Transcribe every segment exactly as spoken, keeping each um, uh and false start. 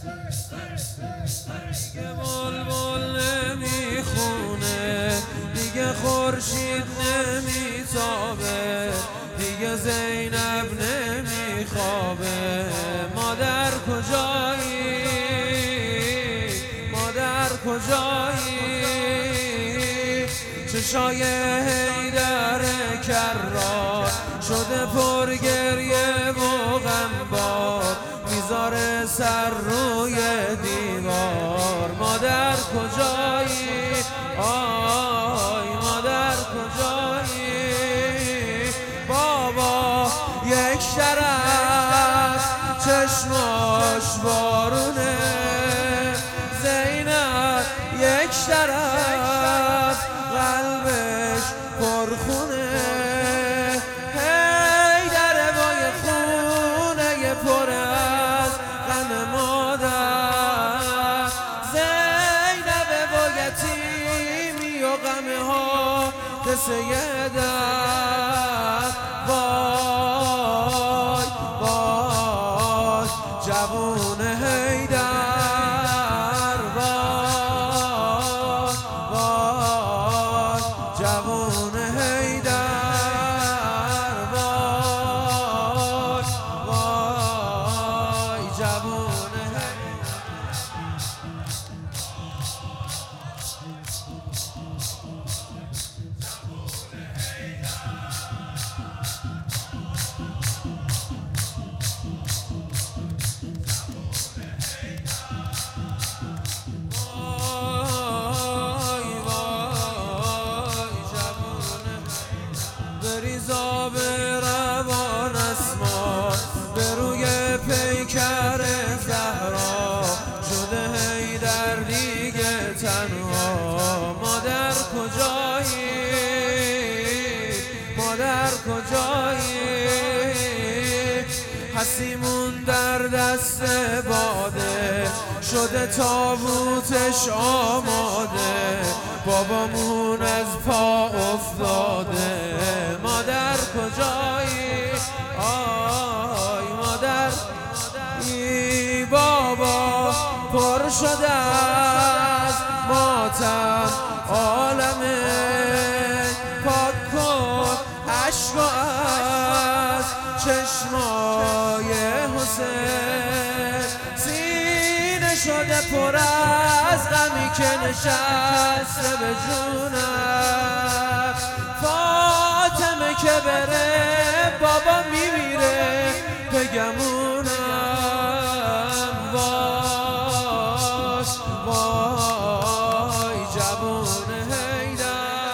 دیگه بلبل نمیخونه، دیگه خورشید نمیتابه، دیگه زینب نمیخوابه. مادر کجایی؟ مادر کجایی؟ چشای حیدر کرار شده پر گریه و غمبار، میذاره سر روی دیوار. مادر کجایی؟ آی مادر کجایی؟ بابا یک طرف چشماش بارونه، زینب یک طرف قلبش پرخونه. حیدر با یه خونه پر از غم مادر، زینب با یتیمی و غم ها قصه در. وای وای جوون حیدر، وای وای جوون حیدر، وای وای جوون حیدر. بریزا به روان اسما، به روی پیکر زهرا شده حیدر دیگه تنها. مادر کجایی؟ مادر کجایی؟ حسیمون در دست باده شده تابوتش آماده، بابامون از پا افتاده. مادر کجایی؟ آی مادر. ای بابا پر شده از ماتم عالمه، پاک کن عشق از چشمای حسین. سینه شده پر از غمی که نشسته به جونم. فاطمه که بره بابا میمیره به گمونم. وای وای جوون حیدر،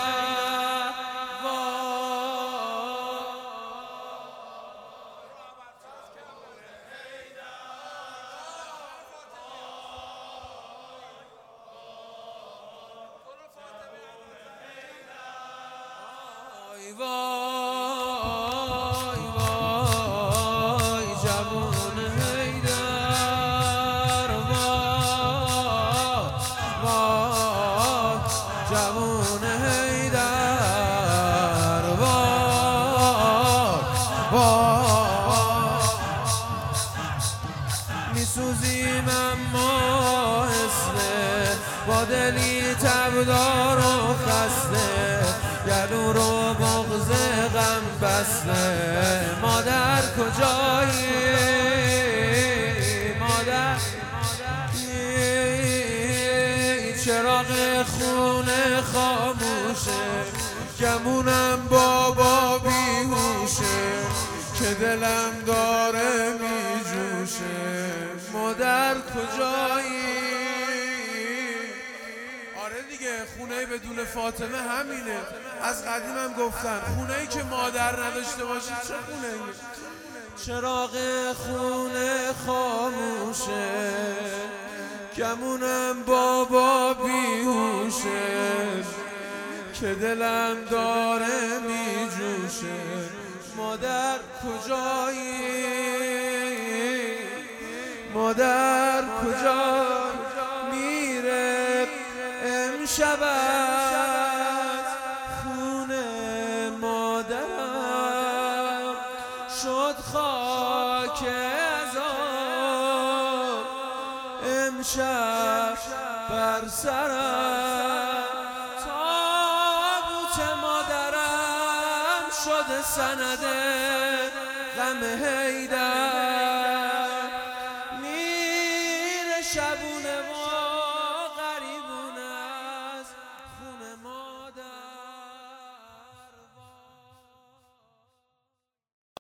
وای وای جوون حیدر، وای وای جوون حیدر، وای وای میسوزیم اما حسنه، با دلی تبدار و خسته، گلو رو بغض غم بسته. مادر کجایی؟ مادر چراغ خونه خاموشه، گمونم بابا بیهوشه، که دلم داره میجوشه. مادر کجایی؟ آره دیگه، خونه بدون فاطمه همینه. از قدیم هم گفتن خونه‌ای که مادر نداشته باشه چه خونه‌ایه؟ چراغ خونه خاموشه، گمونم بابا بیهوشه، که دلم داره میجوشه. مادر کجایی؟ مادر کجا میره امشب از خونه؟ مادرم شد خاک عذاب امشب بر سرم، تابوت مادرم شده سند غم حیدر.